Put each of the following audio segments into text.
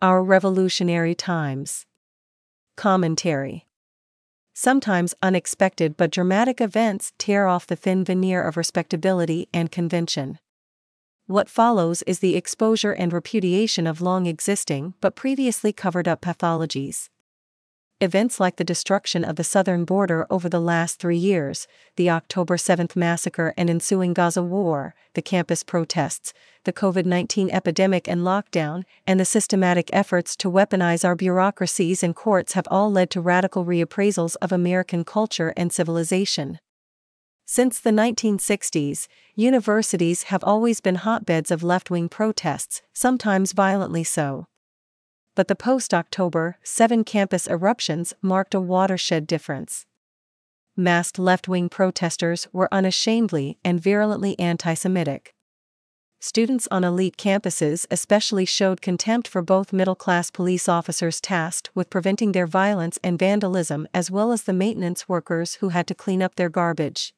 Our revolutionary times. Commentary. Sometimes unexpected but dramatic events tear off the thin veneer of respectability and convention. What follows is the exposure and repudiation of long existing but previously covered up pathologies. Events like the destruction of the southern border over the last 3 years, the October 7th massacre and ensuing Gaza war, the campus protests, the COVID-19 epidemic and lockdown, and the systematic efforts to weaponize our bureaucracies and courts have all led to radical reappraisals of American culture and civilization. Since the 1960s, universities have always been hotbeds of left-wing protests, sometimes violently so. But the post-October 7 campus eruptions marked a watershed difference. Masked left-wing protesters were unashamedly and virulently anti-Semitic. Students on elite campuses especially showed contempt for both middle-class police officers tasked with preventing their violence and vandalism as well as the maintenance workers who had to clean up their garbage.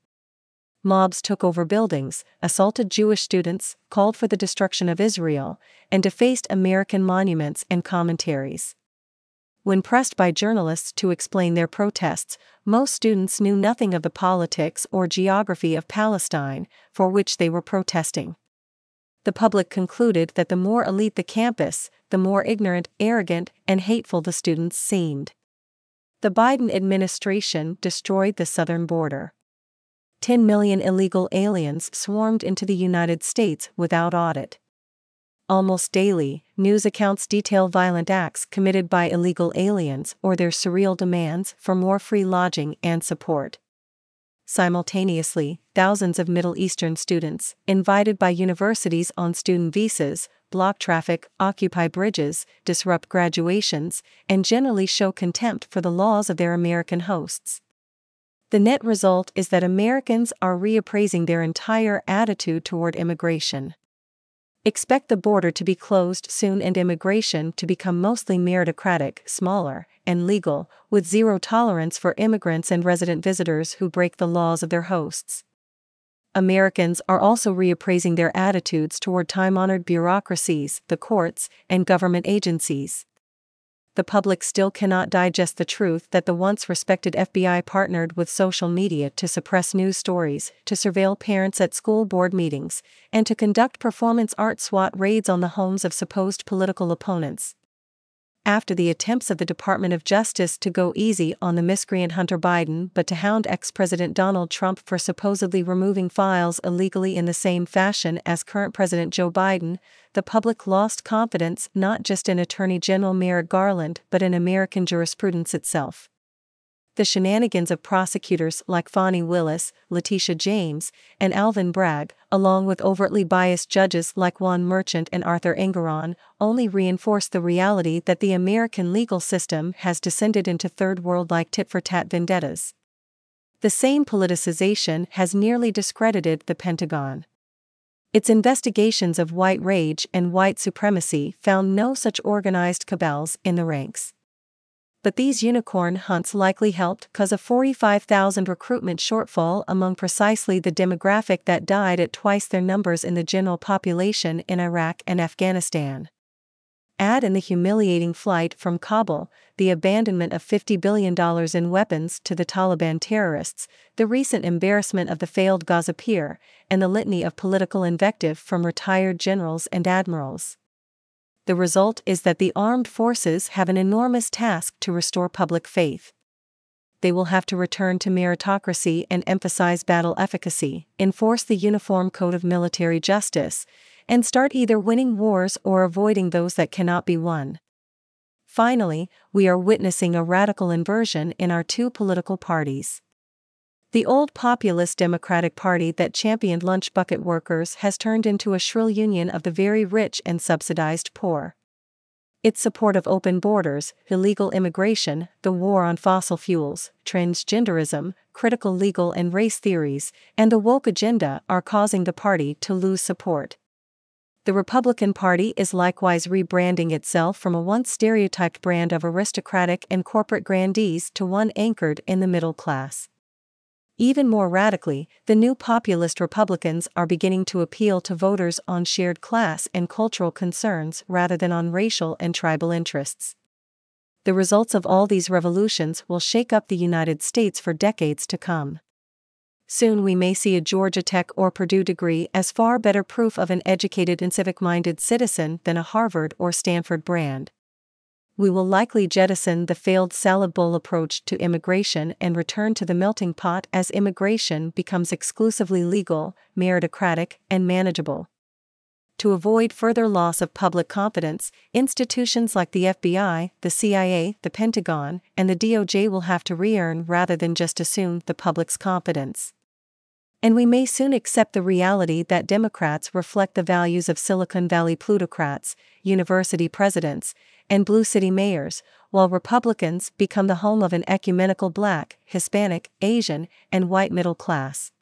Mobs took over buildings, assaulted Jewish students, called for the destruction of Israel, and defaced American monuments and commentaries. When pressed by journalists to explain their protests, most students knew nothing of the politics or geography of Palestine, for which they were protesting. The public concluded that the more elite the campus, the more ignorant, arrogant, and hateful the students seemed. The Biden administration destroyed the southern border. 10 million illegal aliens swarmed into the United States without audit. Almost daily, news accounts detail violent acts committed by illegal aliens or their surreal demands for more free lodging and support. Simultaneously, thousands of Middle Eastern students, invited by universities on student visas, block traffic, occupy bridges, disrupt graduations, and generally show contempt for the laws of their American hosts. The net result is that Americans are reappraising their entire attitude toward immigration. Expect the border to be closed soon and immigration to become mostly meritocratic, smaller, and legal, with zero tolerance for immigrants and resident visitors who break the laws of their hosts. Americans are also reappraising their attitudes toward time-honored bureaucracies, the courts, and government agencies. The public still cannot digest the truth that the once respected FBI partnered with social media to suppress news stories, to surveil parents at school board meetings, and to conduct performance art SWAT raids on the homes of supposed political opponents. After the attempts of the Department of Justice to go easy on the miscreant Hunter Biden but to hound ex-President Donald Trump for supposedly removing files illegally in the same fashion as current President Joe Biden, the public lost confidence not just in Attorney General Merrick Garland but in American jurisprudence itself. The shenanigans of prosecutors like Fani Willis, Letitia James, and Alvin Bragg, along with overtly biased judges like Juan Merchant and Arthur Engoron, only reinforce the reality that the American legal system has descended into third world-like tit-for-tat vendettas. The same politicization has nearly discredited the Pentagon. Its investigations of white rage and white supremacy found no such organized cabals in the ranks. But these unicorn hunts likely helped cause a 45,000 recruitment shortfall among precisely the demographic that died at twice their numbers in the general population in Iraq and Afghanistan. Add in the humiliating flight from Kabul, the abandonment of $50 billion in weapons to the Taliban terrorists, the recent embarrassment of the failed Gaza pier, and the litany of political invective from retired generals and admirals. The result is that the armed forces have an enormous task to restore public faith. They will have to return to meritocracy and emphasize battle efficacy, enforce the Uniform Code of Military Justice, and start either winning wars or avoiding those that cannot be won. Finally, we are witnessing a radical inversion in our two political parties. The old populist Democratic Party that championed lunch bucket workers has turned into a shrill union of the very rich and subsidized poor. Its support of open borders, illegal immigration, the war on fossil fuels, transgenderism, critical legal and race theories, and the woke agenda are causing the party to lose support. The Republican Party is likewise rebranding itself from a once stereotyped brand of aristocratic and corporate grandees to one anchored in the middle class. Even more radically, the new populist Republicans are beginning to appeal to voters on shared class and cultural concerns rather than on racial and tribal interests. The results of all these revolutions will shake up the United States for decades to come. Soon we may see a Georgia Tech or Purdue degree as far better proof of an educated and civic-minded citizen than a Harvard or Stanford brand. We will likely jettison the failed salad bowl approach to immigration and return to the melting pot as immigration becomes exclusively legal, meritocratic, and manageable. To avoid further loss of public confidence, institutions like the FBI, the CIA, the Pentagon, and the DOJ will have to re-earn rather than just assume the public's confidence. And we may soon accept the reality that Democrats reflect the values of Silicon Valley plutocrats, university presidents, and blue city mayors, while Republicans become the home of an ecumenical Black, Hispanic, Asian, and white middle class.